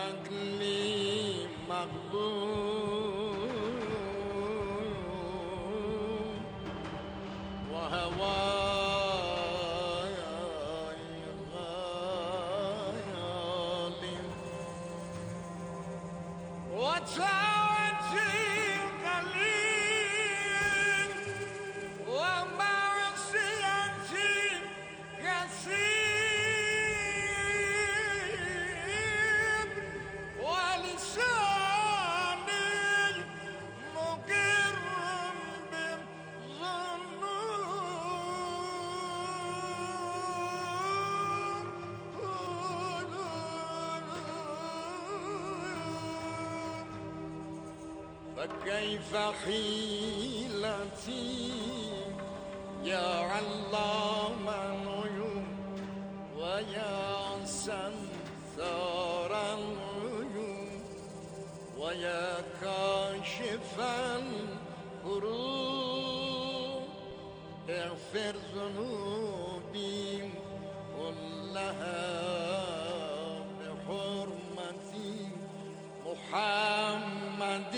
عقلي مغلوب وهواي غالب وتعجي قليل ومعصيتي كثير ولساني مقر بالظنون فكيف حيلتي يا علام الغيوب ويا ستار الغيوب ويا كاشف الكروب اغفر ذنوبي كلها بحرمة محمد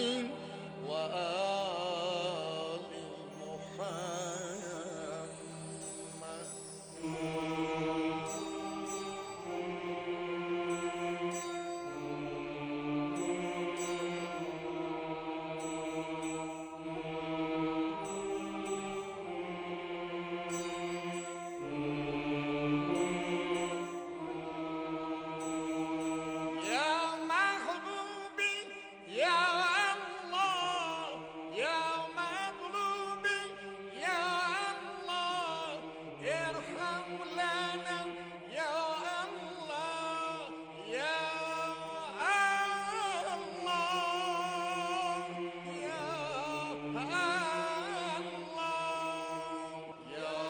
وآل محمد يا محبوبي يا الله يا مطلوبي يا الله ارحم لنا يا الله يا الله يا الله يا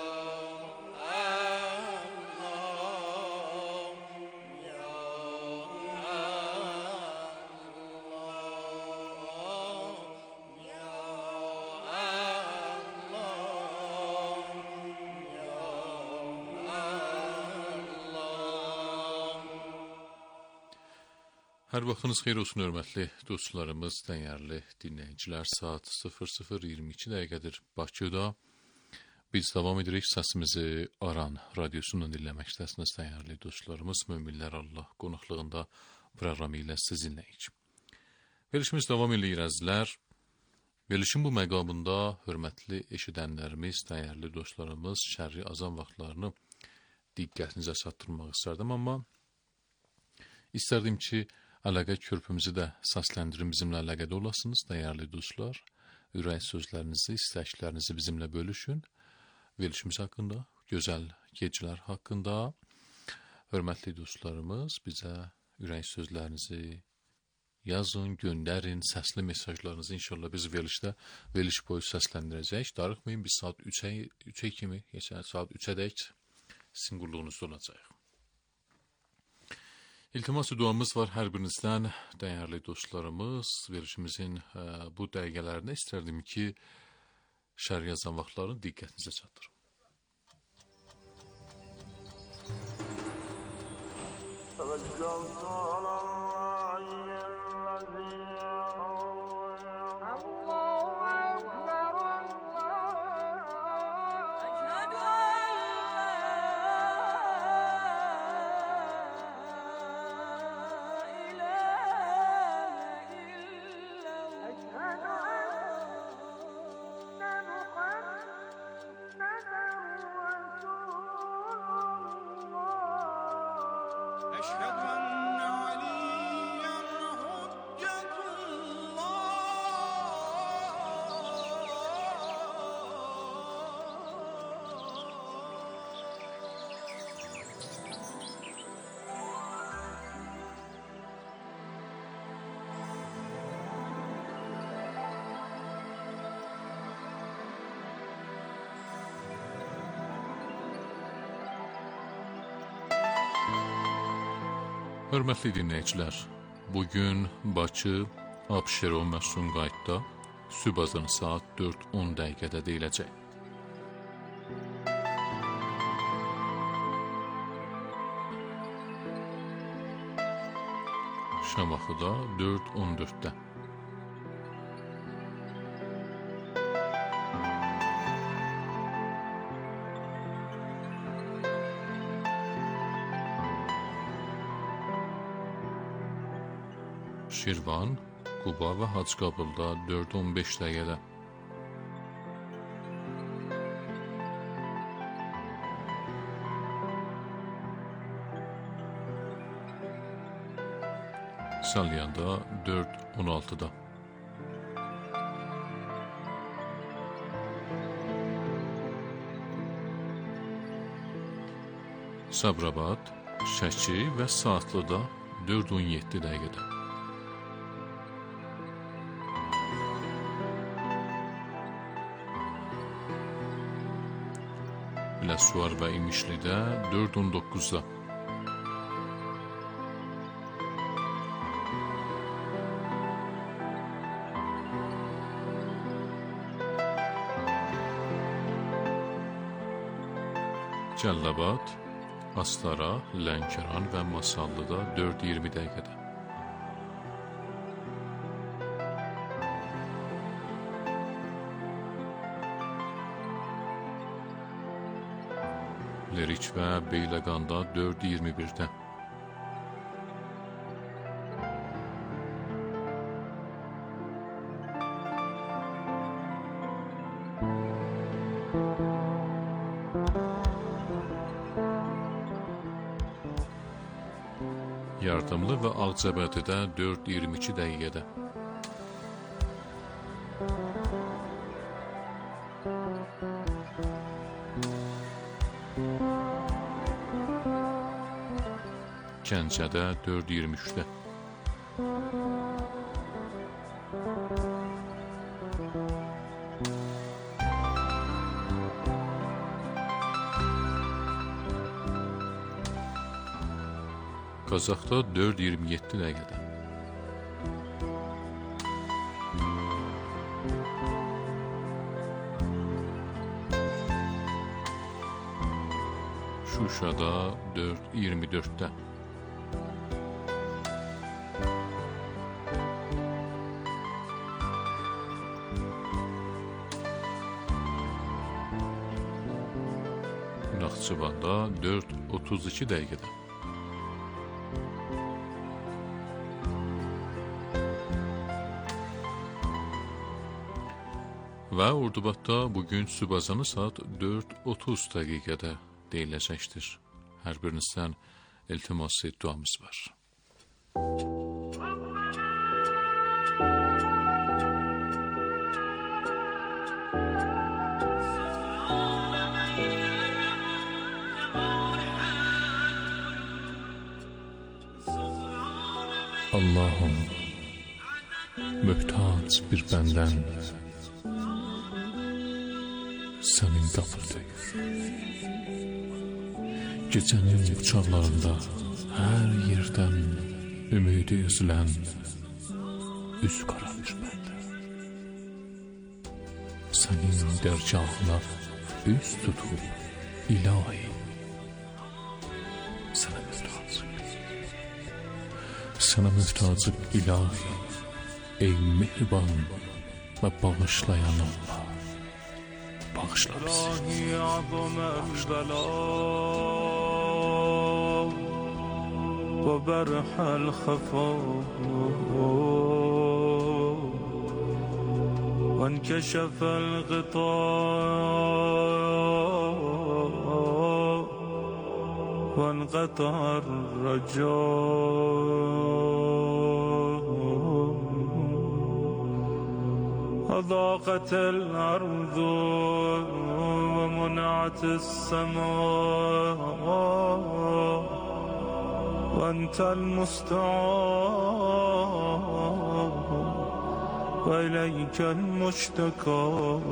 Hər vaxtınız xeyir olsun, hörmətli dostlarımız, dəyərli dinləyicilər. Saat 00:22 dəqiqədir Bakıda. Biz davam edirik səsimizi Aran radiosundan dinləməkdəsiniz, dəyərli dostlarımız. Möminlər Allah qonaqlığında proqramı ilə sizinləyik. Verilişimiz davam edir, əzizlər. Verilişin bu məqamında hörmətli eşidənlərimiz, dəyərli dostlarımız, şərri azan vaxtlarını diqqətinizə çatdırmaq istərdim, amma istərdim ki, əlaqə körpümüzü də səsləndirin, bizimlə əlaqədə olasınız, dəyərli dostlar. Ürək sözlərinizi, istəklərinizi bizimlə bölüşün. Verilişimiz haqqında, gözəl gecələr haqqında. Hörmətli dostlarımız, bizə ürək sözlərinizi yazın, göndərin, səsli mesajlarınızı inşallah biz veriliş boyu səsləndirəcək. Darıxmayın, biz saat 3'ə kimi, geçən saat 3'ə dək sizin qulluğunuzda olacaq. İltimas-ı duamız var hər birinizdən, dəyərli dostlarımız. Verilişimizin bu dəqiqələrində istərdim ki, şərh yazan vaxtların diqqətinizə çatdırım. Hörmətli dinləyicilər, bugün Bakı, Abşeron və Sumqayıtda sübh azanı saat 4:10 dəqiqədə deyiləcək. Şamaxıda 4:14-də. Şirvan, Quba və Hacıqabılda 4:15 dəqiqədə. Salyanda 4:16-da. Sabirabad, Şəki və Saatlıda 4:17 dəqiqədə. Biləsuvar və İmişlidə 4:19-da. Cəllabad, Astara, Lənkəran və Masallıda 4:20 dəqiqədə. Ləriç və Beyləqanda 4:21-də. Yardımlı və Ağcabədidə 4:22 dəqiqədə. Gəncədə 4:23-də. Qazaxda 4:27 dəqiqədə. Şuşada 4:24-də. Naxçıvanda 4:32 dəqiqədə. Və Ordubadda bugün Sübhazanı saat 4:30 dəqiqədə deyiləcəkdir. Hər birinizdən iltiması duamız var. Allah'ım, mühtaç bir benden senin qapıdayır. Gecənin uçaqlarında hər yerdən ümidi üzülən üz qaralır məndə. Sənin dərgahına üz tutub ilahi sənə mühtacıq. Sənə mühtacıq ilahi, ey mehriban və bağışlayan Allah. Bağışla bizi. وبرح الخفاء وانكشف الغطاء وانقطع الرجاء وضاقت الأرض ومنعت السماء وأنت المستعان وإليك المشتكى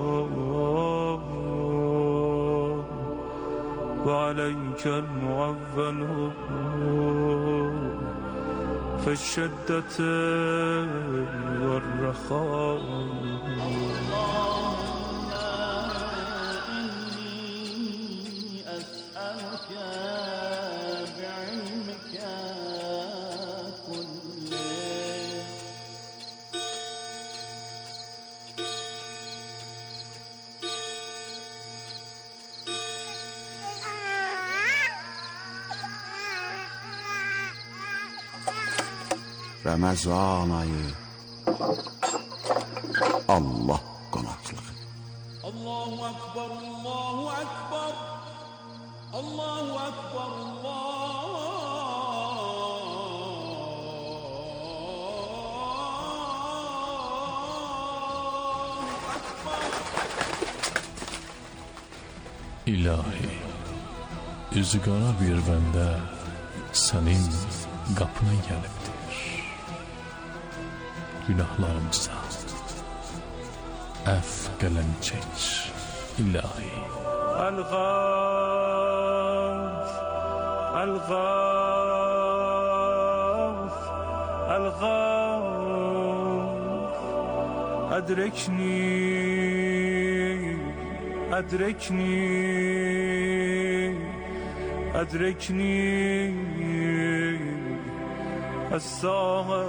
وعليك المعول في الشدة والرخاء. بعلمك كل Ramazan ayı, Allah qonaqlığı. Allahu Ekber, Allahu Ekber, Allahu Ekber, Allahu Ekber. İlahi, üzü qara bir bəndə sənin qapına gəlibdir. Günahlarımıza əff qələm çək, ilahi. الغاث الغاث الغاث أدركني أدركني أدركني الساعة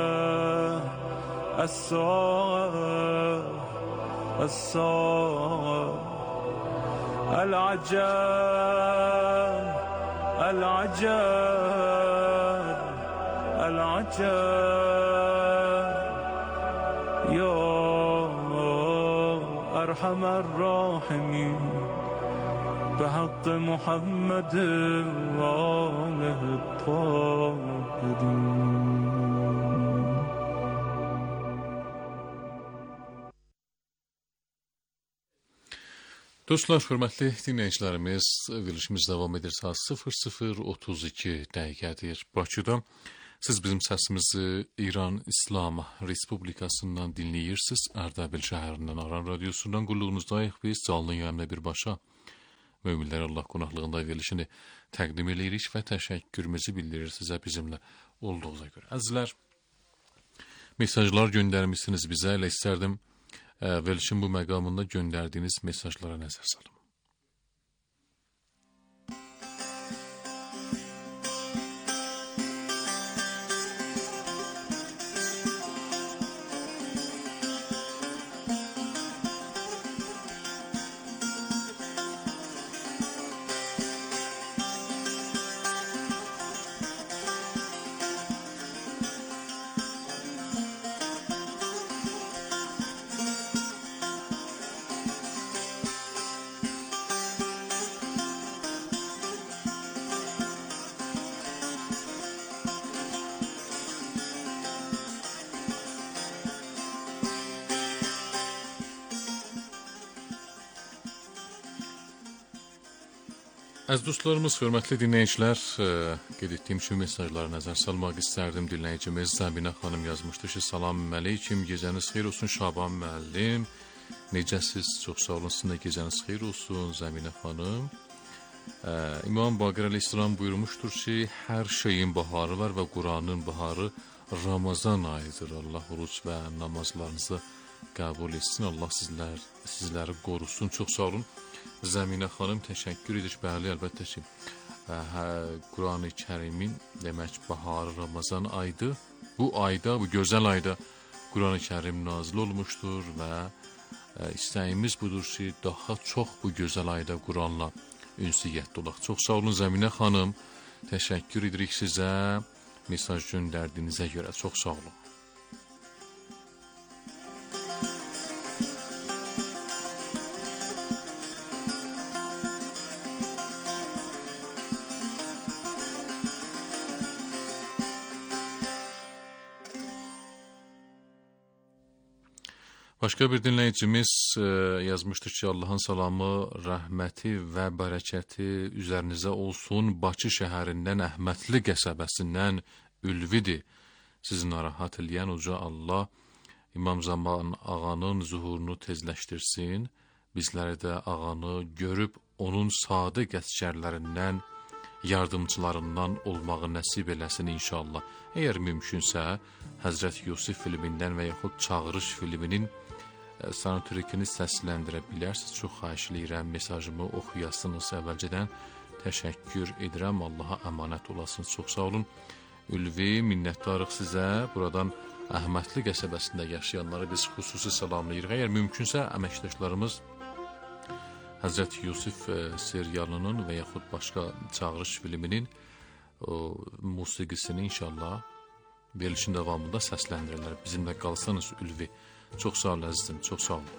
الساعة الساعة العجاب العجاب العجاب يا أرحم الراحمين بحق محمد وآله الطاهرين. Dostlar, hörmətli dinləyicilərimiz, verilişimiz davam edir. Saat 00:32 dəqiqədir Bakıda. Siz bizim səsimizi İran İslam Respublikasından dinləyirsiniz. Ərdəbil şəhərindən Aran radiosundan qulluğunuzdayıq. Biz canlı yayımla birbaşa Möminlər Allah qonaqlığında verilişini təqdim edirik və təşəkkürümüzü bildirir sizə bizimlə olduğunuza görə. Əzizlər, mesajlar göndərmişsiniz bizə. Elə istərdim verilişin bu məqamında göndərdiyiniz mesajlara nəzər salım. Əziz dostlarımız, hörmətli dinləyicilər, qeyd etdiyim kimi mesajlara nəzər salmaq istərdim. Dinləyicimiz Zəminə xanım yazmışdı ki, salam əleyküm, gecəniz xeyir olsun Şaban müəllim. Necəsiz? Çox sağ olun, sizin də gecəniz xeyir olsun Zəminə xanım. İmam Baqir Əleyhisselam buyurmuşdur ki, hər şeyin baharı var və Quranın baharı Ramazan ayıdır. Allah oruç və namazlarınızı qəbul etsin. Allah sizləri qorusun. Çox sağ olun. Zəminə xanım təşəkkür edir. Bəli, əlbəttə ki, Quran-ı Kərimin demək baharı Ramazan aydır. Bu ayda, bu gözəl ayda Quran-ı Kərim nazil olmuşdur və istəyimiz budur ki, daha çox bu gözəl ayda Quranla ünsiyyətdə olaq. Çox sağ olun Zəminə xanım. Təşəkkür edirik sizə mesaj göndərdiyinizə görə. Çox sağ olun. Başqa bir dinləyicimiz yazmışdır ki, Allahın salamı, rəhməti və bərəkəti üzərinizə olsun. Bakı şəhərindən Əhmədli qəsəbəsindən Ülvidir. Sizi narahat eləyən uca Allah İmam Zaman ağanın zuhurunu tezləşdirsin. Bizləri də ağanı görüb onun sadiq əsgərlərindən, yardımçılarından olmağı nəsib eləsin inşallah. Əgər mümkünsə, Həzrət Yusuf filmindən və yaxud Çağırış filminin soundtrackini səsləndirə bilərsiniz. Çox xahiş edirəm, mesajımı oxuyasınız əvvəlcədən. Təşəkkür edirəm, Allaha əmanət olasınız. Çox sağ olun. Ülvi, minnətdarıq sizə. Buradan Əhmədli qəsəbəsində yaşayanları biz xüsusi salamlayırıq. Əgər mümkünsə, əməkdaşlarımız Həzrət Yusuf serialının və yaxud başqa Çağırış filminin musiqisini inşallah verilişin davamında səsləndirirlər. Bizimlə qalsanız Ülvi. Çox sağ olun əzizim, çox sağ olun.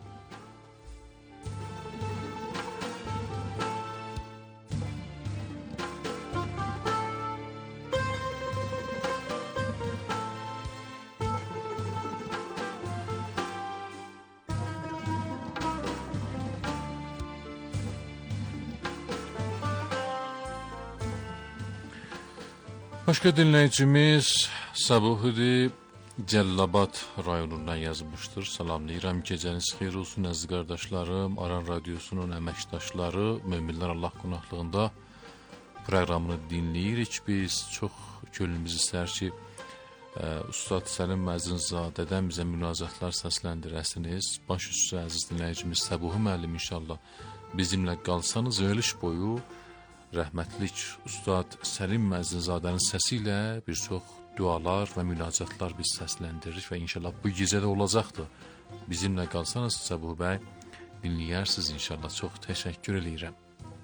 Başqa dinləyicimiz Sabuhudi Cəllabad rayonundan yazmışdır. Salamlayıram, gecəniz xeyir olsun əziz qardaşlarım, Aran Radiosunun əməkdaşları, Möminlər Allah qonaqlığında proqramını dinləyirik. Biz çox könlümüz istər ki, Ustad Səlim Məzinzadədən bizə münacatlar səsləndirəsiniz. Baş üstü əziz dinləyicimiz Səbuhi müəllim inşallah bizimlə qalsanız veriliş boyu rəhmətlik Ustad Səlim Məzinzadənin səsi ilə bir çox dualar və münacatlar biz səsləndiririk və inşallah bu gecə də olacaqdır. Bizimlə qalsanız Səbuhi bəy dinləyərsiniz inşallah. Çox təşəkkür edirəm.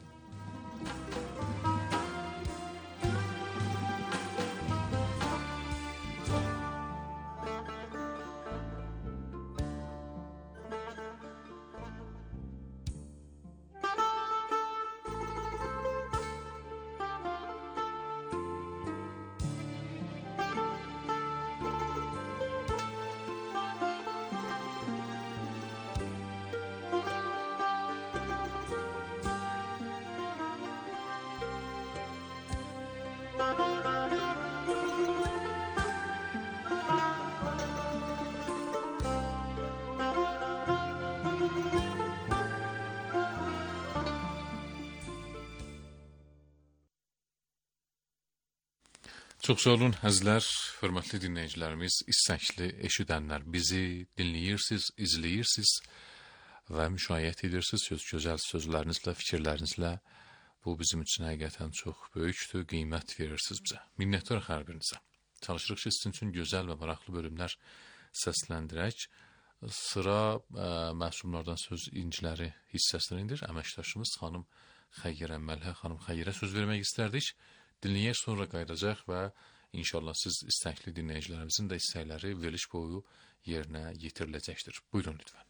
Çox sağ olun əzizlər, hörmətli dinləyicilərimiz, istəkli eşidənlər, bizi dinləyirsiniz, izləyirsiniz və müşahidə edirsiniz gözəl sözlərinizlə, fikirlərinizlə. Bu bizim üçün həqiqətən çox böyükdür, qiymət verirsiniz bizə. Minnətdarıq hər birinizə. Çalışırıq ki, sizin üçün gözəl və maraqlı bölümlər səsləndirək. Sıra məsumlardan söz inciləri hissəsinindir. Əməkdaşımız xanım Xəyyirə Məlhə xanım Xəyyirə söz vermək istərdik. Dinləyək sonra qayıdacaq və inşallah siz istəkli dinləyicilərimizin də istəkləri veriliş boyu yerinə yetiriləcəkdir. Buyurun lütfən.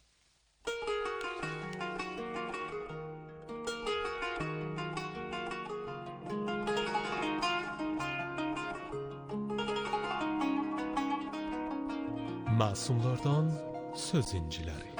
Məsumlardan söz inciləri.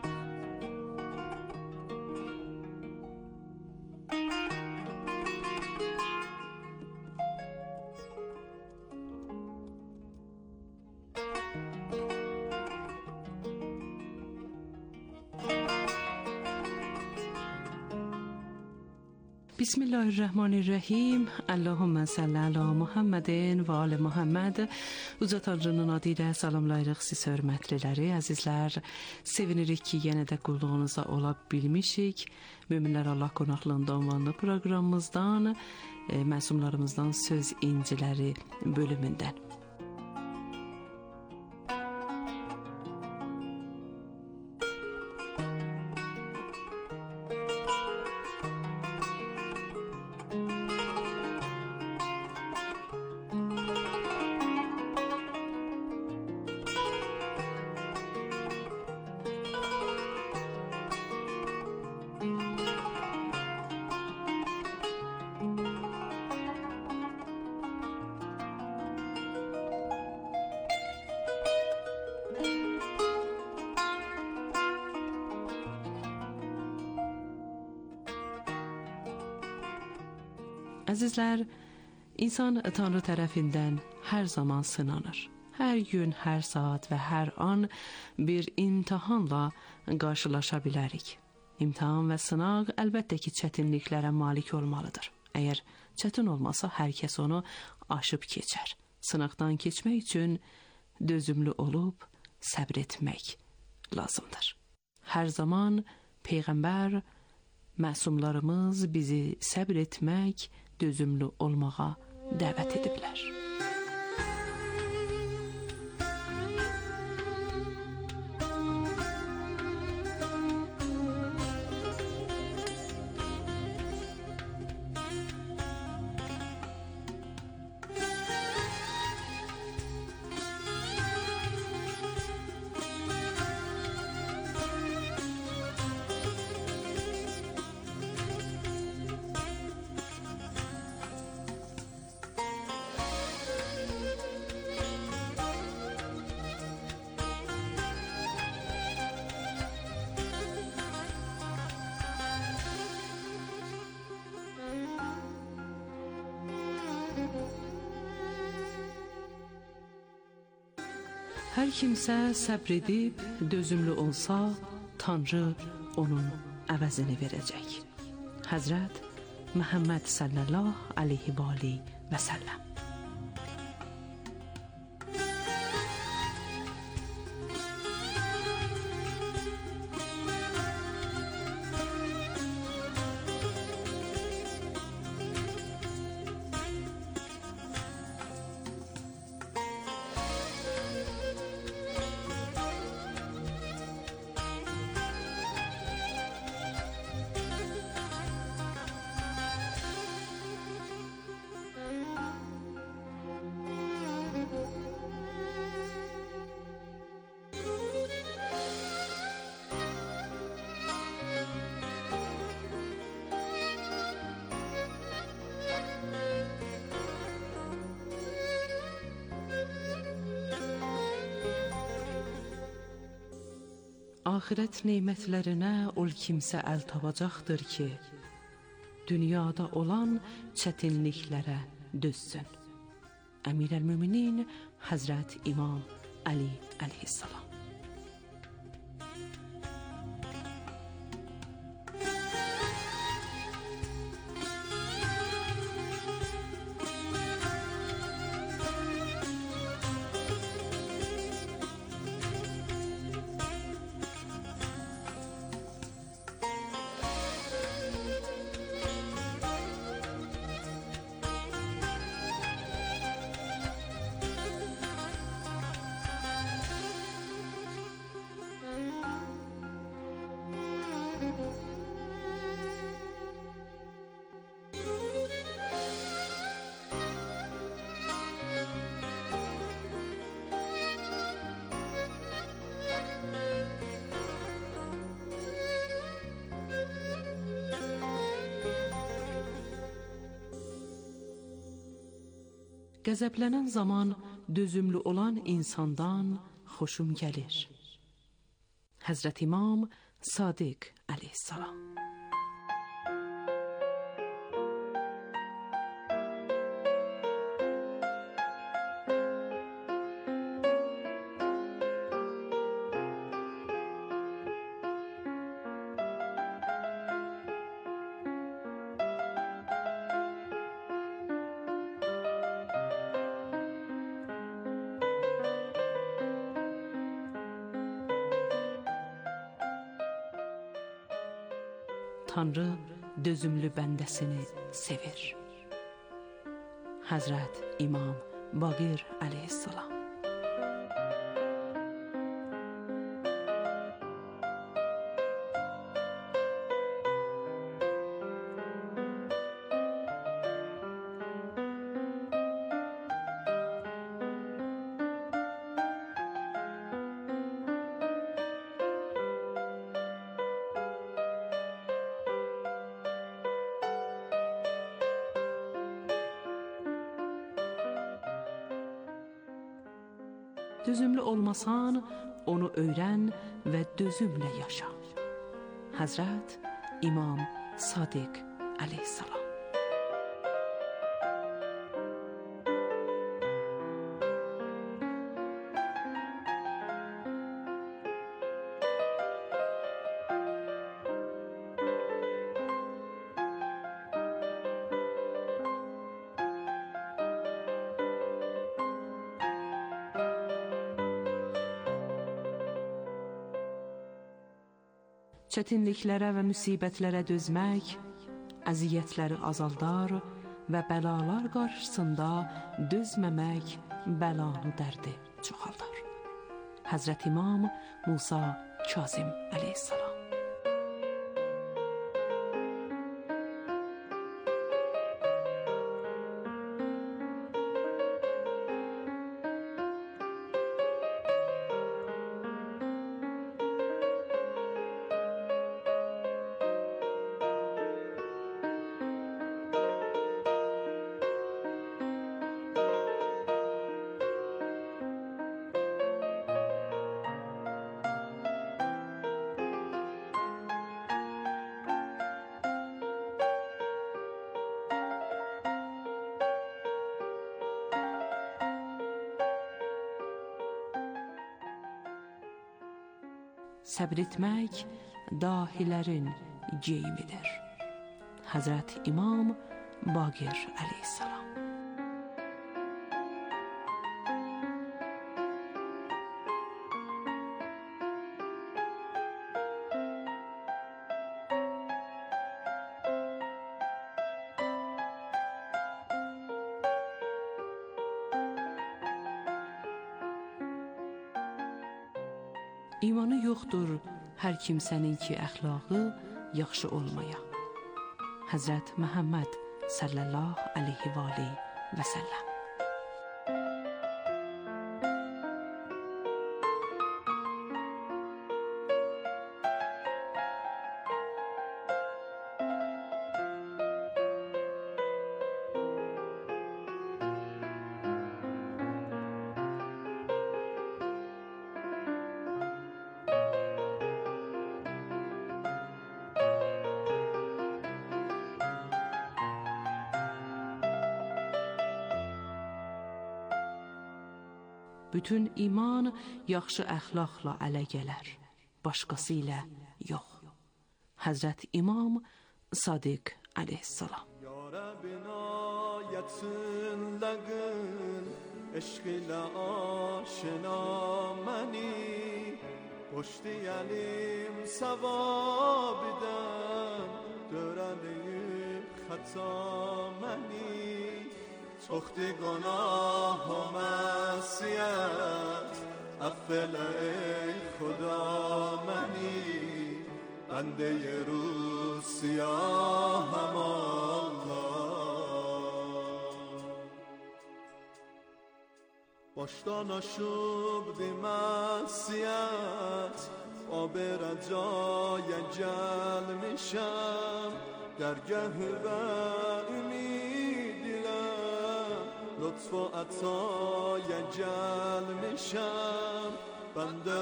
بسم الله الرحمن الرحیم. اللهم صل علی Muhammed və ali Muhammed. Uca Tanrının adı ilə salamlayırıq siz hörmətliləri, əzizlər. Sevinirik ki, yenə də qulluğunuza ola bilmişik. Möminlər Allah qonaqlığında ünvanlı proqramımızdan, məsumlarımızdan söz inciləri bölümündən. Əzizlər, insan Tanrı tərəfindən hər zaman sınanır. Hər gün, hər saat və hər an bir imtahanla qarşılaşa bilərik. İmtahan və sınaq əlbəttə ki, çətinliklərə malik olmalıdır. Əgər çətin olmasa, hər kəs onu aşıb keçər. Sınaqdan keçmək üçün dözümlü olub səbr etmək lazımdır. Hər zaman Peyğəmbər, məsumlarımız bizi səbr etmək, dözümlü olmağa dəvət ediblər. Hər kimsə səbr edib, dözümlü olsa, Tanrı onun əvəzini verəcək. Həzrət Məhəmməd sallallahu aleyhi və aleyhi və səlləm. Ahirət neymətlərinə ol kimsə əl tapacaqdır ki, dünyada olan çətinliklərə dözsün. Əmir-əl-Müminin Həzrət İmam Əli əleyhissalam. Qəzəblənən zaman dözümlü olan insandan xoşum gəlir. Həzrət İmam Sadiq əleyhissalam. Tanrı dözümlü bəndəsini sevir. Həzrət İmam Baqir əleyhissalam. Dözümlü olmasan, onu öyrən və dözümlə yaşa. Həzrət İmam Sadiq əleyhissalam. Çətinliklərə və müsibətlərə dözmək, əziyyətləri azaldar və bəlalar qarşısında dözməmək bəlanı dərdi çoxaldar. Həzrət İmam Musa Kazim əleyhissalam. səbr etmək dahilərin geyimidir. Həzrət İmam Baqir əleyhissalam. İmanı yoxdur hər kimsənin ki əxlaqı yaxşı olmaya. Həzrət Məhəmməd sallallahu aleyhi və aleyhi və səlləm. Bütün iman yaxşı əxlaqla ələ gələr, başqası ilə yox. Həzrət İmam Sadiq əleyhissalam. Ya Rabbina yatsın lagın, eşq ilə aşina məni, poştiyelim savabidem, dörəliyib xata məni. سختی گناه و معصیت افل ای خدا منی بنده روز سیاهم الله باشتا نشوب دی معصیت آب رجای جل میشم درگه و لطف و عطای جل میشم بنده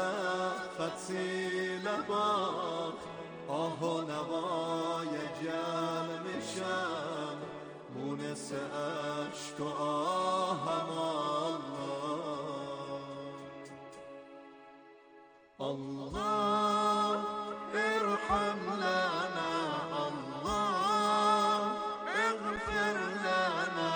برفتی لباق آه و نوای جل میشم مونس عشق و آهم الله الله ارحم لنا الله اغفر لنا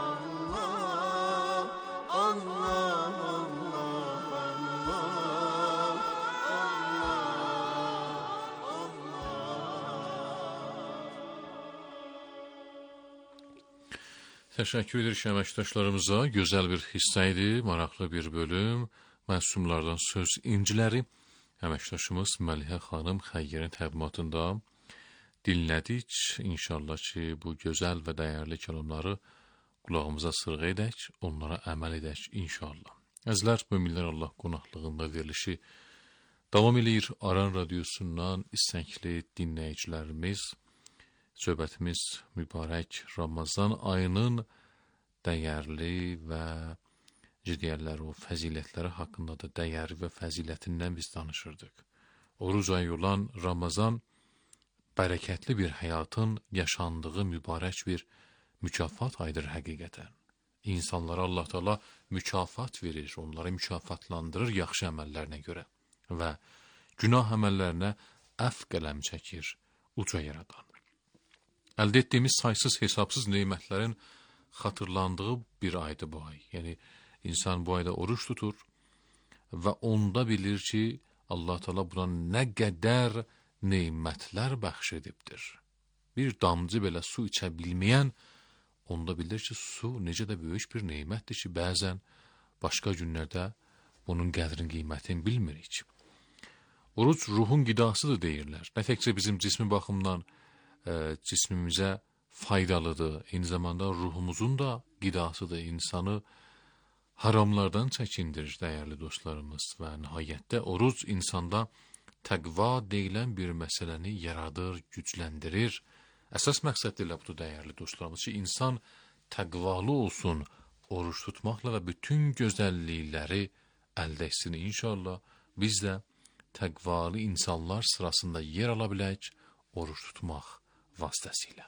Təşəkkür edirik əməkdaşlarımıza. Gözəl bir hissə idi, maraqlı bir bölüm. Məsumlardan söz inciləri əməkdaşımız Məlihə xanım Xəyyərin təqdimatında dinlədik. İnşallah ki, bu gözəl və dəyərli kəlamları qulağımıza sırğa edək, onlara əməl edək inşallah. Əzlər, müminlər Allah qonaqlığında verilişi davam edir. Aran radiosundan istəkli dinləyicilərimiz, söhbətimiz mübarək Ramazan ayının dəyərli və ciddiyətləri, o fəzilətləri haqqında da dəyəri və fəzilətindən biz danışırdıq. Oruc ayı olan Ramazan bərəkətli bir həyatın yaşandığı mübarək bir mükafat ayıdır həqiqətən. İnsanlara Allah Teala mükafat verir, onları mükafatlandırır yaxşı əməllərinə görə və günah əməllərinə əfv qələm çəkir uca yaradan. Əldə etdiyimiz saysız hesabsız neymətlərin xatırlandığı bir aydır bu ay. Yəni, insan bu ayda oruç tutur və onda bilir ki, Allah Teala buna nə qədər neymətlər bəxş edibdir. Bir damcı belə su içə bilməyən onda bilir ki, su necə də böyük bir neymətdir ki, bəzən başqa günlərdə bunun qədrin qiymətini bilmirik. Oruc ruhun qidasıdır deyirlər. Nə təkcə bizim cismi baxımdan cismimizə faydalıdır, eyni zamanda ruhumuzun da qidasıdır, insanı haramlardan çəkindirir dəyərli dostlarımız və nəhayətdə oruc insanda təqva deyilən bir məsələni yaradır, gücləndirir. Əsas məqsəd ilə budur dəyərli dostlarımız ki, insan təqvalı olsun, oruç tutmaqla və bütün gözəllikləri əldə etsin inşallah. Biz də təqvalı insanlar sırasında yer ala bilək oruç tutmaq vasitəsilə.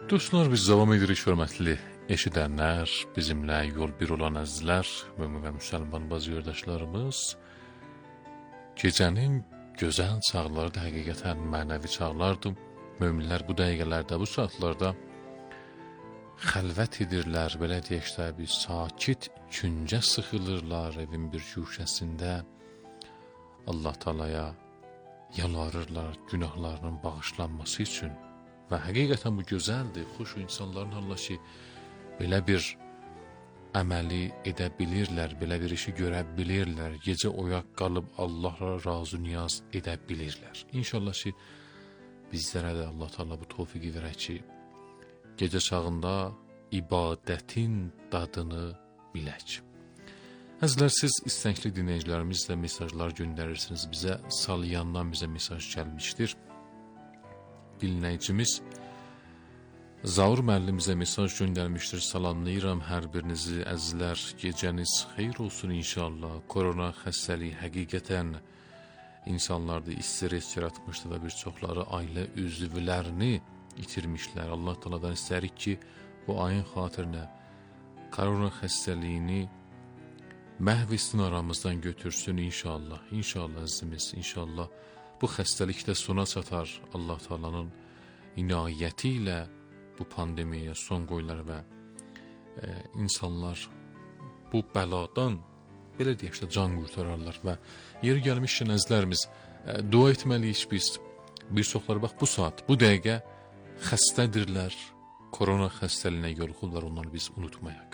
Dostlar, biz davam edirik, hörmətli eşidənlər, bizimlə yol bir olan əzizlər, mömin və müsəlman bazı yoldaşlarımız. Gecənin gözəl çağları da həqiqətən mənəvi çağlardır. Möminlər bu dəqiqələrdə, bu saatlarda xəlvət edirlər, belə deyək də, bir sakit küncə sıxılırlar evin bir güşəsində. Allah Taalaya yalvarırlar günahlarının bağışlanması üçün. Və həqiqətən bu gözəldir, xoş insanların Allah ki, belə bir əməli edə bilirlər, belə bir işi görə bilirlər, gecə oyaq qalıb Allah'a razı niyaz edə bilirlər. İnşallah ki, bizlərə də Allah Taala bu tövfiqi verər ki, gecə çağında ibadətin dadını bilək. Əzizlər, siz istəkli dinləyicilərimizlə mesajlar göndərirsiniz bizə, Salyandan bizə mesaj gəlmişdir. Dinləyicimiz Zaur müəllim bizə mesaj göndərmişdir. Salamlayıram hər birinizi əzizlər, gecəniz xeyir olsun inşallah. Korona xəstəliyi həqiqətən insanlarda stres yaratmışdı və bir çoxları ailə üzvlərini itirmişlər. Allah Taala'dan istərik ki, bu ayın xatirinə korona xəstəliyini məhv etsin, aramızdan götürsün inşallah. İnşallah əzizimiz, inşallah bu xəstəlik də sona çatar. Allah Taala'nın inayəti ilə bu pandemiyaya son qoyular və insanlar bu bəladan, belə deyək də, can qurtararlar. Və yeri gəlmişkən əzizlərimiz, dua etməliyik biz. Bir çoxları bax bu saat, bu dəqiqə xəstədirlər, korona xəstəliyinə yoluxurlar, onları biz unutmayaq.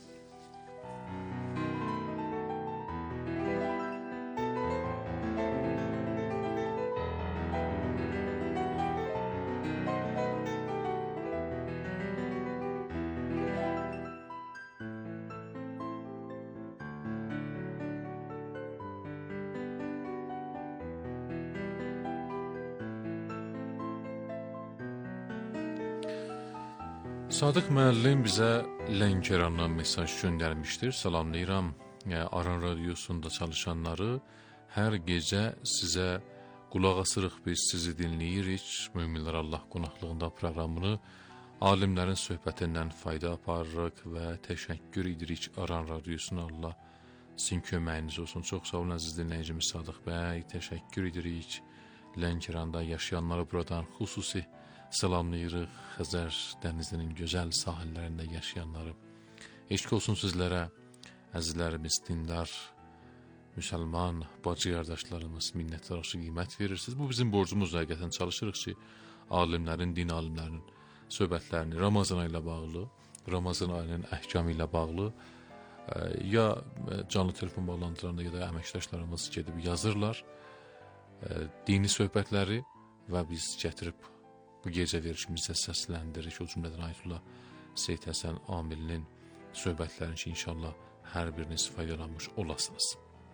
Sadıq müəllim bizə Lənkərandan mesaj göndərmişdir. Salamlayıram Aran Radiosunda çalışanları. Hər gecə sizə qulaq asırıq, biz sizi dinləyirik. Möminlər Allah qonaqlığında proqramını alimlərin söhbətindən fayda aparırıq və təşəkkür edirik Aran Radiosuna. Allah sizin köməyiniz olsun. Çox sağ olun əziz dinləyicimiz Sadıq bəy. Təşəkkür edirik. Lənkəranda yaşayanları buradan xüsusi salamlayırıq. Xəzər dənizinin gözəl sahillərində yaşayanları. Eşq olsun sizlərə, əzizlərimiz, dindar, müsəlman, bacı qardaşlarımız, minnətdarlıq qiymət verirsiniz. Bu bizim borcumuz, həqiqətən çalışırıq ki, alimlərin, din alimlərinin söhbətlərini Ramazan ayı ilə bağlı, Ramazan ayının əhkamı ilə bağlı ya canlı telefon bağlantılarında ya da əməkdaşlarımız gedib yazırlar dini söhbətləri və biz gətirib bu gecə verişimizdə səsləndirik. O cümlədən Ayətullah Seyid Həsən Amilinin söhbətlərini ki, inşallah hər biriniz faydalanmış olasınız.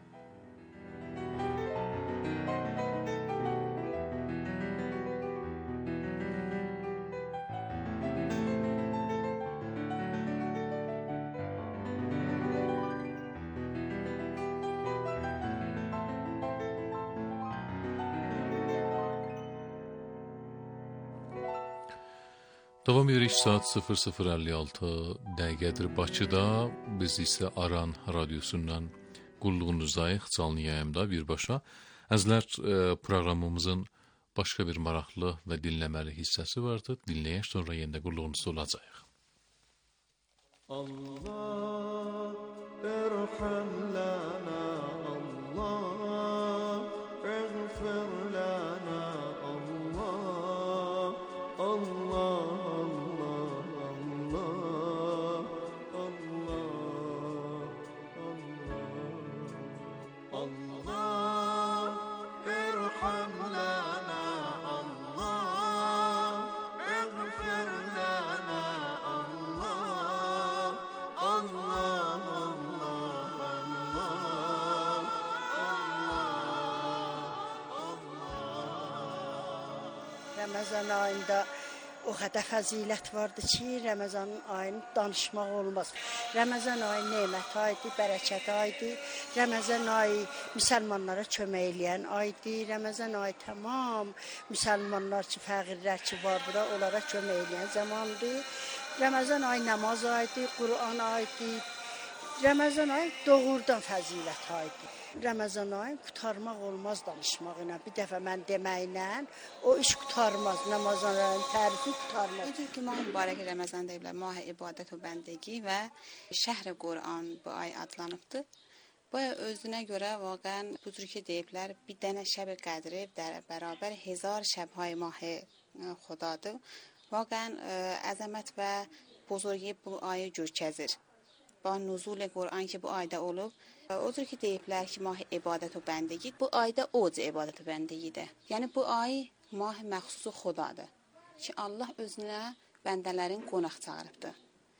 Davam edirik, saat 00:56 dəqiqədir Bakıda. Biz isə Aran Radiosundan qulluğunuzdayıq, canlı yayımda birbaşa. Əzizlər, proqramımızın başqa bir maraqlı və dinləməli hissəsi vardır. Dinləyək, sonra yenə qulluğunuzda olacaq. Allah irham lana, Allah ighfir lana, Allah, Allah. Ramazan ayında o qədər fəzilət vardı ki, Ramazanın ayını danışmaq olmaz. Ramazan ayı nemət ayıdır, bərəkət ayıdır. Ramazan ayı müsəlmanlara kömək eləyən ayıdır. Ramazan ayı tamam müsəlmanlar ki, fəqirlər ki var bura, onlara kömək eləyən zamandır. Ramazan ayı namaz ayıdır, Quran ayıdır. Ramazan ayı doğrudan fəzilət ayıdır. Ramazan ayı qutarmaq olmaz danışmağına. Bir dəfə mən deməklə o iş qutarmaz. Ramazan ayının tərifi qutarmaz. Çünki ki, mah mübarək Ramazan deyiblər, mah ibadət və bəndəgi və şəhr-i Quran bu ay adlanıbdır. Bu özünə görə vaqəən bu cür ki deyiblər, bir dənə şəb-i qədri bərabər 1000 şəbhay mah xudadır. Vaqəən əzəmət və buzurgi bu ayı görkəzir. Ba nuzul Quran ki bu ayda olub. Odur ki deyiblər ki mah ibadət və bəndəgi bu ayda oc ibadət və bəndəgidir. Yəni bu ay mah məxsusu xudadır ki Allah özünə bəndələrin qonaq çağırıbdır.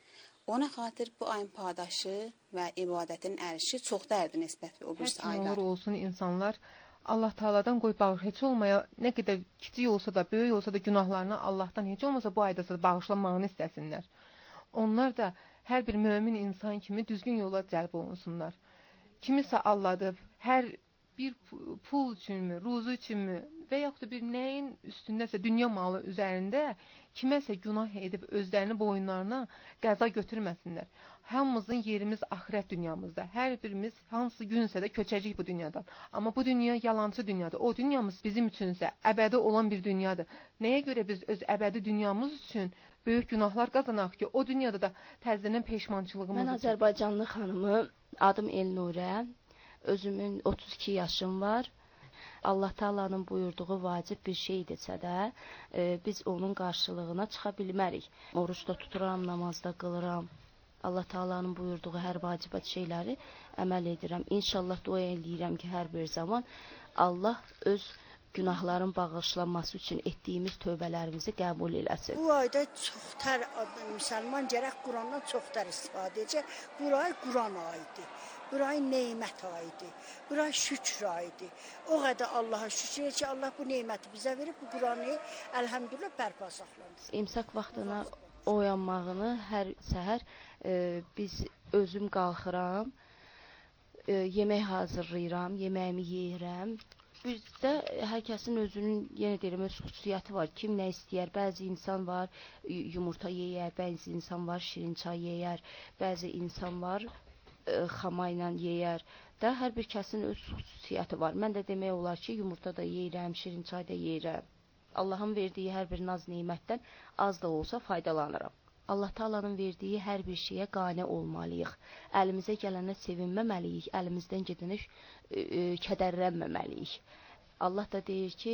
Ona xatir bu ayın padaşı və ibadətin ərşi çox dərdir nisbət o birisi aylar. Olur olsun insanlar Allah Taala'dan qoy bağış heç olmaya nə qədər kiçik olsa da, böyük olsa da günahlarını Allahdan heç olmasa bu ayda bağışlanmağını istəsinlər. Onlar da hər bir mömin insan kimi düzgün yola cəlb olunsunlar. Kimisə aldadıb, hər bir pul üçünmü, ruzu üçünmü və yaxud da bir nəyin üstündəsə dünya malı üzərində kiməsə günah edib özlərini boyunlarına qəza götürməsinlər. Hamımızın yerimiz axirət dünyamızda. Hər birimiz hansı günsə də köçəcək bu dünyadan. Amma bu dünya yalancı dünyadır. O dünyamız bizim üçünsə əbədi olan bir dünyadır. Nəyə görə biz öz əbədi dünyamız üçün böyük günahlar qazanaq ki, o dünyada da təzədən peşmançılığımız Mən Azərbaycanlı xanımı, adım Elnurə, özümün 32 yaşım var. Allah Taala'nın buyurduğu vacib bir şeydirsə də, biz onun qarşılığına çıxa bilmərik. Oruçda tuturam, namazda qılıram. Allah Taala'nın buyurduğu hər vacibət şeyləri əməl edirəm. İnşallah dua eləyirəm ki, hər bir zaman Allah öz günahların bağışlanması üçün etdiyimiz tövbələrimizi qəbul eləsin. Bu ayda çoxtər müsəlman gərək Qurandan çoxtər istifadə edəcək. Bu ay Quran ayıdır. Bu ay nemət ayıdır. Bu ay şükür ayıdır. O qədər Allaha şükür ki, Allah bu neməti bizə verib, bu Quranı əlhəmdülillah bərpa saxlamışdır. İmsak vaxtına oyanmağını hər səhər biz özüm qalxıram, yemək hazırlayıram, yeməyimi yeyirəm. Bizdə hər kəsin özünün, yenə deyirəm, öz xüsusiyyəti var. Kim nə istəyər? Bəzi insan var, yumurta yeyər, bəzi insan var, şirin çay yeyər, bəzi insan var, xama ilə yeyər. Da hər bir kəsin öz xüsusiyyəti var. Mən də demək olar ki, yumurta da yeyirəm, şirin çay da yeyirəm. Allahın verdiyi hər bir naz nemətdən az da olsa faydalanıram. Allah Taala'nın verdiyi hər bir şeyə qane olmalıyıq. Əlimizə gələnə sevinməməliyik, əlimizdən gedənə kədərlənməməliyik. Allah da deyir ki,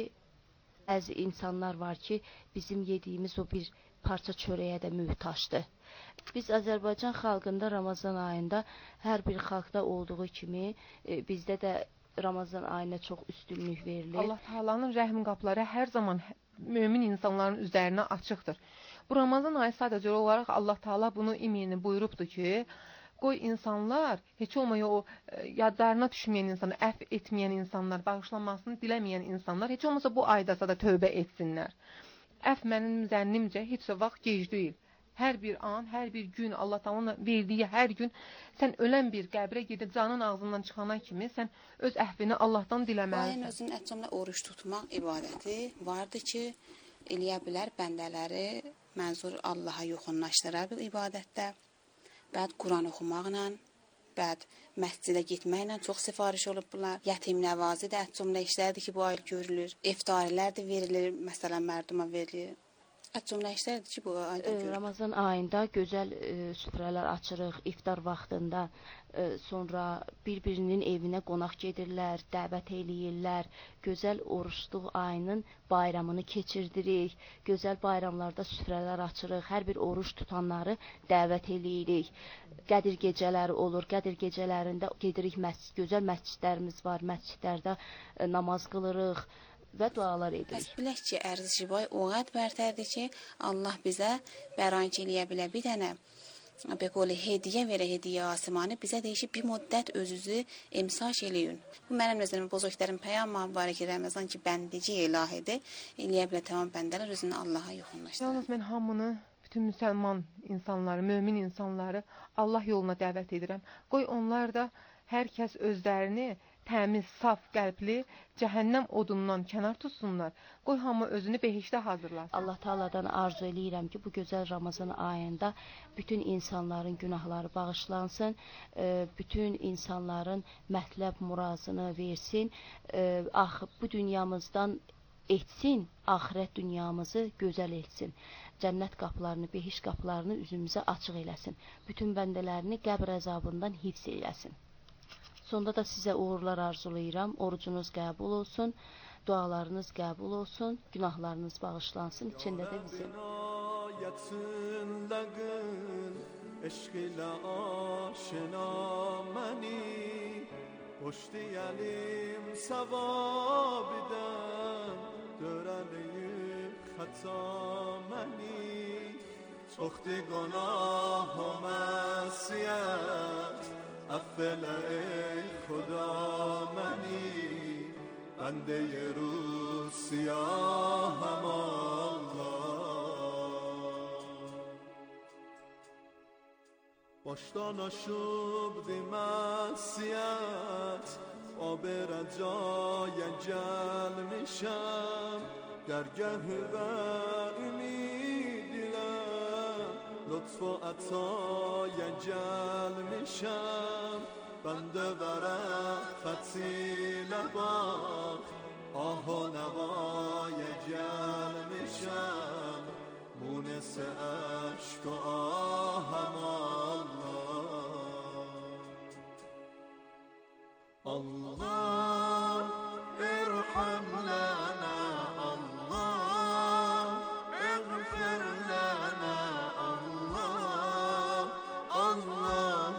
bəzi insanlar var ki, bizim yediyimiz o bir parça çörəyə də möhtaçdır. Biz Azərbaycan xalqında Ramazan ayında hər bir xalqda olduğu kimi bizdə də Ramazan ayına çox üstünlük verilir. Allah Taala'nın rəhm qapıları hər zaman mömin insanların üzərinə açıqdır. Bu Ramazan ayı sadəcə olaraq Allah Taala bunu imini buyurubdur ki, qoy insanlar, heç olmaya o yadlarına düşməyən insanlar, əfv etməyən insanlar, bağışlanmasını diləməyən insanlar, heç olmasa bu aydasa da tövbə etsinlər. Əfv mənim zənnimcə heç vaxt gec deyil. Hər bir an, hər bir gün Allah Taala'nın verdiyi hər gün sən ölən bir qəbrə gedib canın ağzından çıxana kimi sən öz əfvini Allahdan diləməlisən. Ayın özünün əslində oruç tutmaq ibadəti vardı ki, eləyə bilər bəndələri mənzur Allaha yaxınlaşdırar bu ibadətdə. Bəd Quran oxumaqla, bəd məscidə getməklə çox sifariş olub bunlar. Yetim nəvazi də cümlə işlərdir ki, bu ay görülür. İftarilər də verilir, məsələn, mərduma verilir. Cümlə işlərdir ki, bu ayda görülür. Ramazan ayında gözəl süfrələr açırıq, iftar vaxtında. Sonra bir-birinin evinə qonaq gedirlər, dəvət eləyirlər. Gözəl oruçluq ayının bayramını keçirdirik. Gözəl bayramlarda süfrələr açırıq. Hər bir oruç tutanları dəvət eləyirik. Qədir gecələri olur. Qədir gecələrində gedirik gözəl məscidlərimiz var. Məscidlərdə namaz qılırıq və dualar edirik. Bəs bilək ki, ərzişi boy o qədər bərtərdir ki, Allah bizə bəranc eləyə bilə bir dənə به قول hediye verə hediye asmanı bizə deyişib bir müddət özünüzü emsaş eləyin. Bu mənim nəzərimdə bozokların peyam mübarək Ramazan ki bəndici ilahidir. Eləyə bilər tamam bəndələr özünü Allaha yaxınlaşdırır. Yalnız mən hamını, bütün müsəlman insanları, mömin insanları Allah yoluna dəvət edirəm. Qoy onlar da hər kəs özlərini təmiz, saf qəlbli cəhənnəm odundan kənar tutsunlar. Qoy hamı özünü behiştə hazırlasın. Allah Taala'dan arzu eləyirəm ki, bu gözəl Ramazan ayında bütün insanların günahları bağışlansın, bütün insanların mətləb murazını versin, bu dünyamızdan etsin, axirət dünyamızı gözəl etsin. Cənnət qapılarını, behiş qapılarını üzümüzə açıq eləsin. Bütün bəndələrini qəbr əzabından hifz eləsin. Sonda da sizə uğurlar arzulayıram. Orucunuz qəbul olsun, dualarınız qəbul olsun, günahlarınız bağışlansın, içində də bizim. افل ای خدا منی بنده روز سیاهم الله باشتان آشوب دی مسیحت آب رجای جل میشم درگه و امیدیلم لطف و عطای جل میشم بنده برفتی لباخ آه و نوای جل میشم مونس عشق و آهم الله ارحم لنا الله اغفر لنا الله الله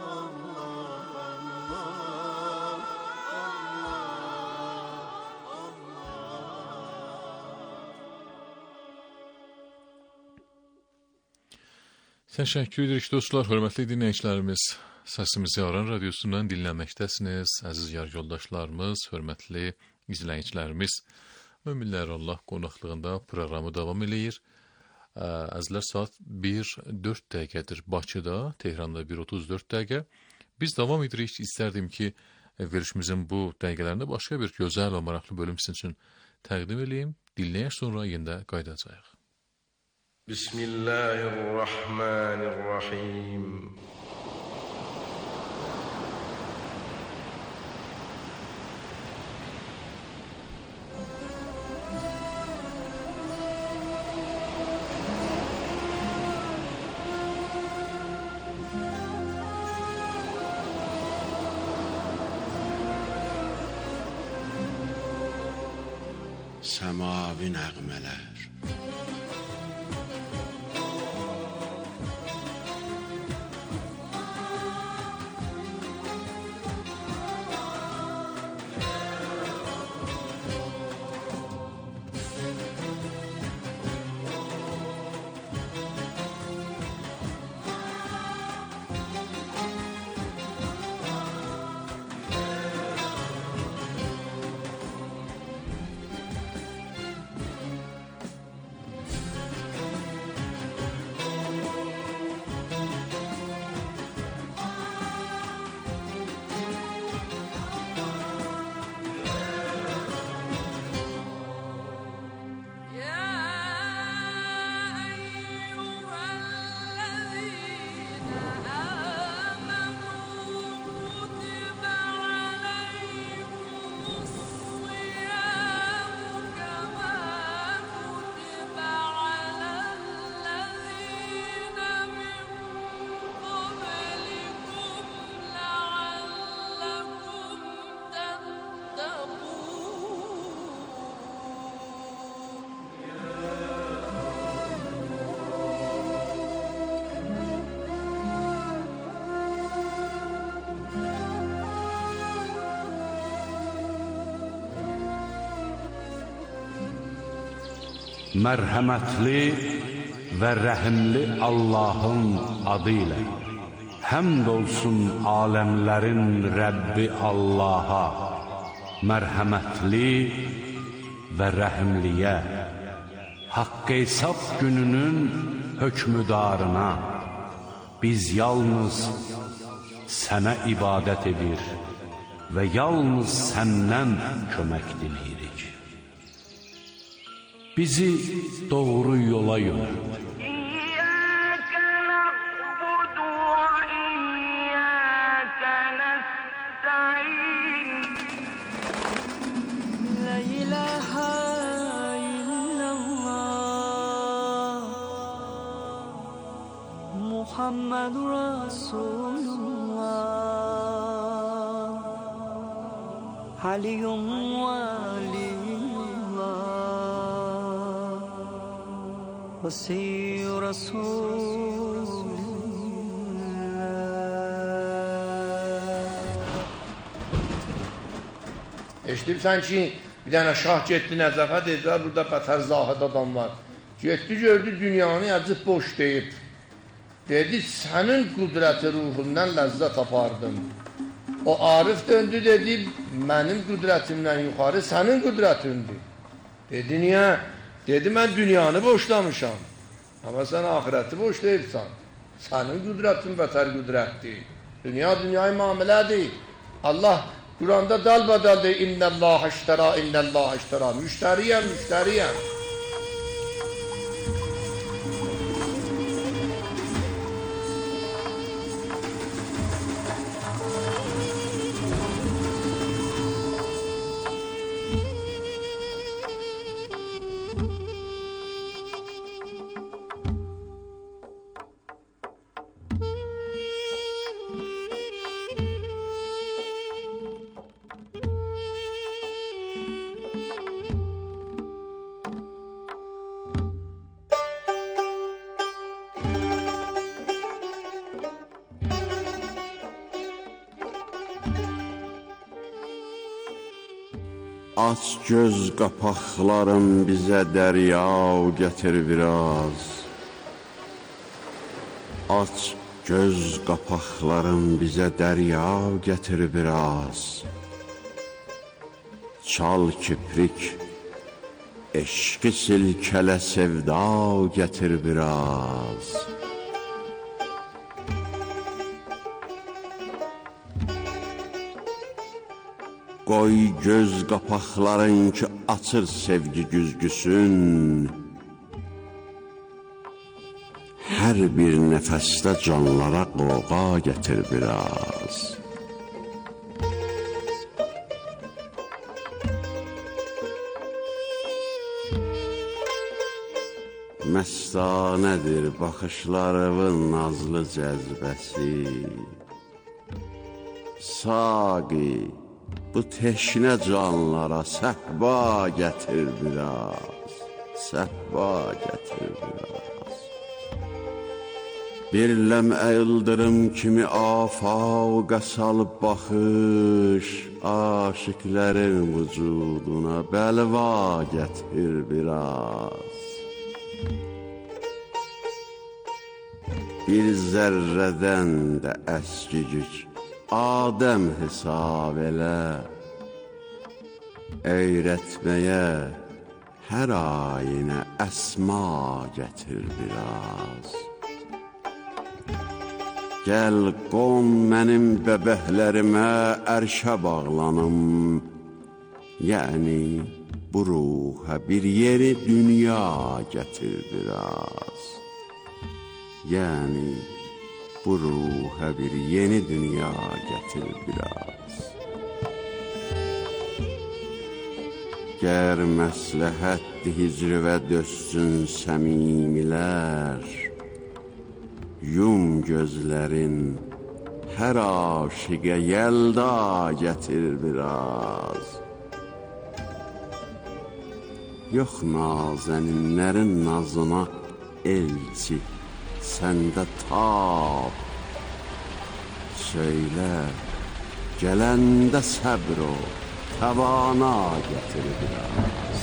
Təşəkkür edirik dostlar, hörmətli dinləyicilərimiz. Səsimizi Aran Radiosundan dinləməkdəsiniz. Əziz yar yoldaşlarımız, hörmətli izləyicilərimiz. Möminlər Allah qonaqlığında proqramı davam eləyir. Əzizlər, saat 1:04 dəqiqədir Bakıda, Tehranda 1:34 dəqiqə. Biz davam edirik. İstərdim ki, verişimizin bu dəqiqələrində başqa bir gözəl və maraqlı bölüm sizin üçün təqdim edeyim. Dinləyək, sonra yenə qayıdacağıq. Bismillahirrahmanirrahim. Səmavi nəğmələr. Mərhəmətli və rəhimli Allahın adı ilə. Həmd olsun aləmlərin Rəbbi Allaha, mərhəmətli və rəhimliyə, haqq hesab gününün hökmüdarına. Biz yalnız sənə ibadət edir və yalnız səndən kömək diləyirik. Bizi doğru yola yönəlt. محمد رسول الله علي ولي الله وصي رسول Eşidirsən ki, bir dənə şah getdi Nəcəfə, dedilər, burada bətər zahid adam var. Getdi, gördü, dünyanı əzib boş deyib. Dedi, sənin qüdrəti ruhundan ləzzət apardım. O Arif döndü, dedi, mənim qüdrətimdən yuxarı sənin qüdrətindir. Dedi, niyə? Dedi, mən dünyanı boşlamışam. Amma sən ahirəti boş deyirsən. Sənin qüdrətin bətər qüdrətdir. Dünya dünyayı mamələdir. Allah Quranda dalbadal deyir, İnnəllâh iştərâ, İnnəllâh iştərâ. Müştəriyəm, müştəriyəm. Aç göz qapaqlarım bizə dərya gətir biraz. Aç göz qapaqlarım bizə dərya gətir biraz. Çal kiprik, eşqi silkələ sevda gətir biraz. Qoy göz qapaqların ki açır sevgi güzgüsün. Hər bir nəfəsdə canlara qoğa gətir biraz. Məstanədir baxışlarımın nazlı cəzbəsi. Saqi, bu teşnə canlara səhba gətir biraz, səhba gətir biraz. Bir ləmə ildırım kimi afaqa salıb baxış, aşiqlərin vücuduna bəlva gətir biraz. Bir zərrədən də əskicik Adəm hesab elə, öyrətməyə hər ayinə əsma gətir biraz. Gəl qon mənim bəbəhlərimə ərşə bağlanım, yəni bu ruha bir yeri dünya gətir biraz. Yəni bu ruha bir yeni dünya gətir biraz. Gər məsləhətdir hicri və dössün səmimilər, yum gözlərin hər aşiqə yəlda gətir biraz. Yox nazəninlərin nazına elçi, səndə tab. Söylə, gələndə səbr o, təvana gətir biraz.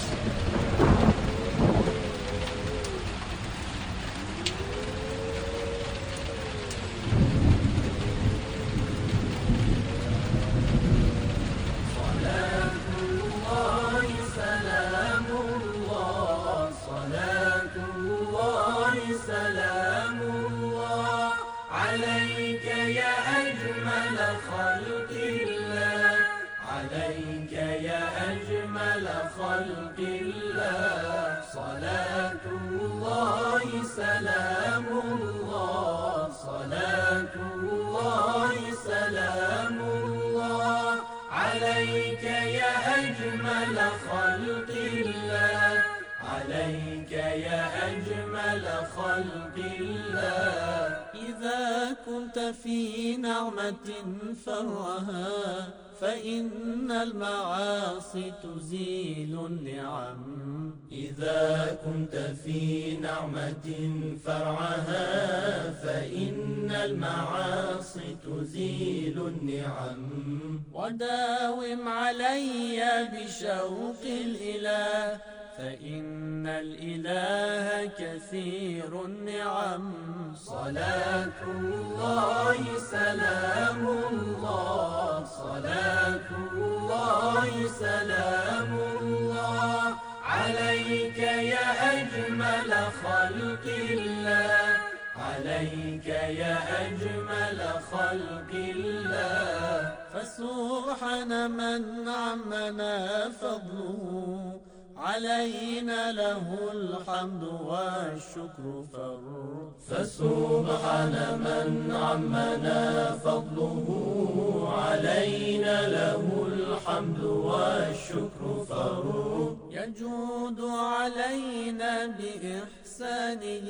عليك يا أجمل خلق الله عليك يا أجمل خلق الله صلاة الله سلام الله صلاة الله سلام الله عليك يا أجمل خلق الله عليك يا أجمل خلق الله إذا كنت في نعمة فرها فإن المعاصي تزيل النعم إذا كنت في نعمة فرعها فإن المعاصي تزيل النعم وداوم علي بشوق الإله فإن الإله كثير النعم صلاة الله سلام الله صلاة الله سلام الله عليك يا أجمل خلق الله عليك يا أجمل خلق الله فسبحان من عمنا فضله علينا له الحمد والشكر فرد فسبحان من عمنا فضله علينا له الحمد والشكر فرد يجود علينا بإحسانه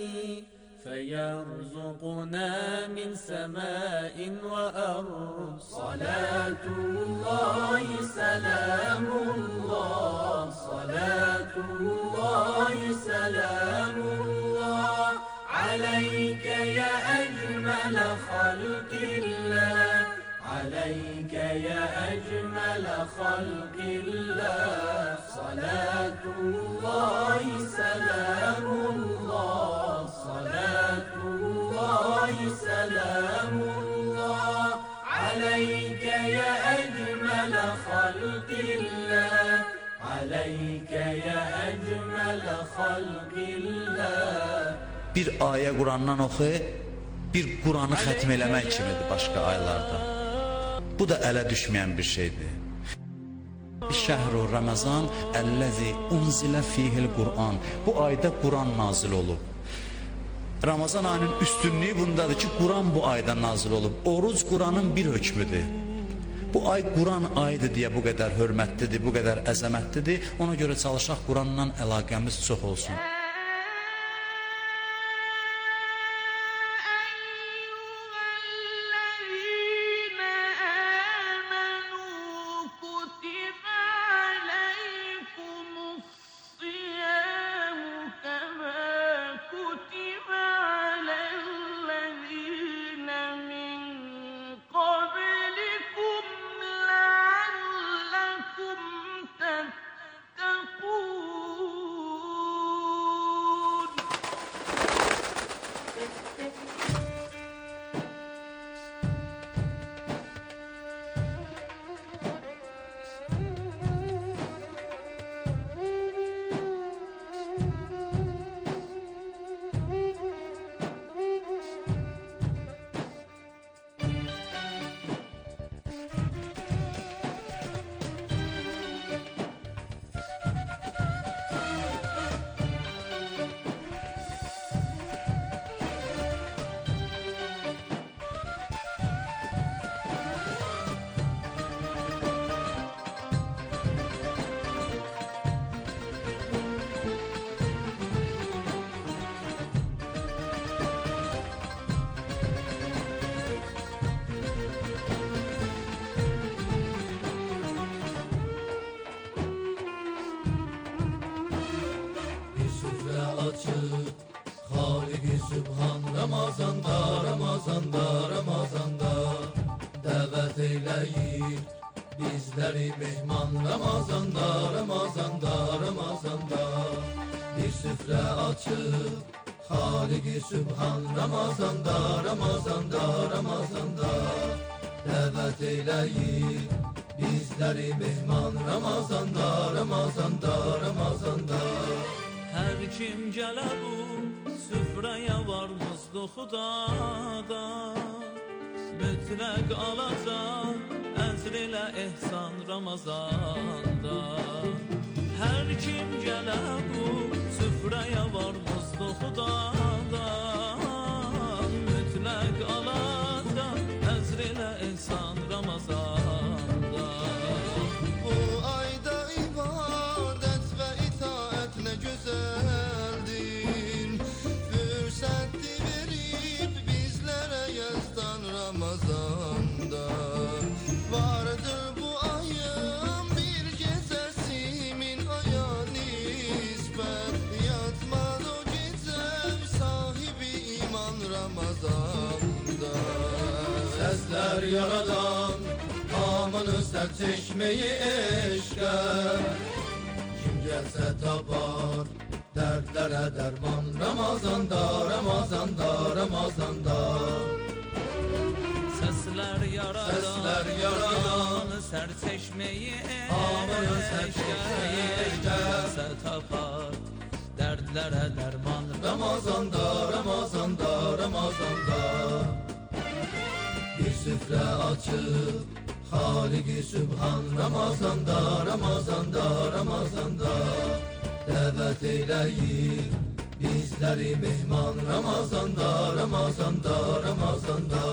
فيرزقنا من سماء وأرض صلاة الله سلام الله صلاة الله سلام الله عليك يا أجمل خلق الله عليك يا أجمل خلق الله صلاة الله سلام الله صلاة الله سلام الله عليك يا أجمل خلق الله عليك يا أجمل خلق الله Bir ayə Qurandan oxu, bir Quranı xətm eləmək kimidir başqa aylarda. Bu da ələ düşməyən bir şeydir. Şəhru Ramazan əlləzi unzilə fihil Quran. Bu ayda Quran nazil olub. Ramazan ayının üstünlüyü bundadır ki, Quran bu ayda nazil olub. Oruc Quranın bir hökmüdür. Bu ay Quran ayıdır deyə bu qədər hörmətlidir, bu qədər əzəmətlidir. Ona görə çalışaq Quranla əlaqəmiz çox olsun. Ramazanda, Ramazanda, Ramazanda dəvət eyləyir bizləri mehman. Ramazanda, Ramazanda, Ramazanda bir süfrə açıb Xaliqi Sübhan. Ramazanda, Ramazanda, Ramazanda dəvət eyləyir bizləri mehman. Ramazanda, Ramazanda, Ramazanda Hər kim gələ bu süfrəyə varmızdı xudada, mütləq alacaq əcr ilə ehsan Ramazanda. Hər kim gələ bu süfrəyə varmızdı xudada, mütləq alacaq əcr ilə ehsan Ramazanda. Bu ayda ibadet ve itaat ne güzeldir. Fırsatı verip bizlere yazdan Ramazan'da. Vardır bu ayın bir gecesi min aya nispet. Yatmaz o gece sahibi iman Ramazan'da. Sesler yaradan amanı sert çeşmeyi eşke. Kim gelse tapar dertlere derman Ramazanda, Ramazanda, Ramazanda. Sesler yaradan serçeşmeyi amanı sert çeşmeyi eşke. tapar dertlere derman Ramazanda, Ramazanda, Ramazanda. Bir süfre açıp Halik-i Sübhan Ramazanda, Ramazanda, Ramazanda. Davet eyleyip bizleri mehman Ramazanda, Ramazanda, Ramazanda.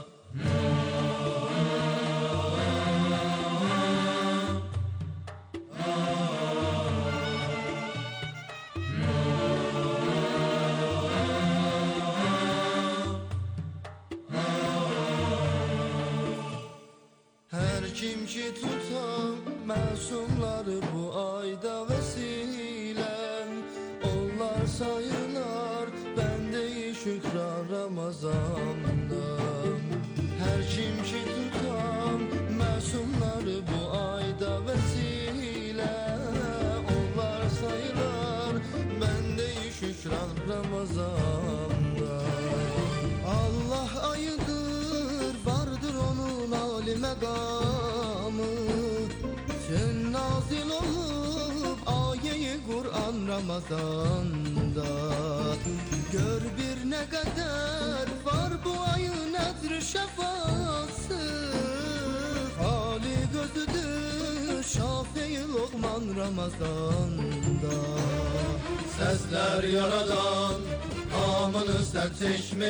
Her kim ki tutan masumları bu ayda vesile, onlar sayılar bende-i şükran Ramazan'da. Her kim ki tutan masumları bu ayda vesile, onlar sayılar bende-i şükran Ramazan'da. Allah ayıdır, vardır onun âli mekamı. Tüm nazil olup aye-i Kur'an Ramazan'da. Gör bir ne kadar var bu ayın edr şefası. Hali gözüdür Şafii Lokman Ramazan'da. Sesler yaradan amanı sert çeşme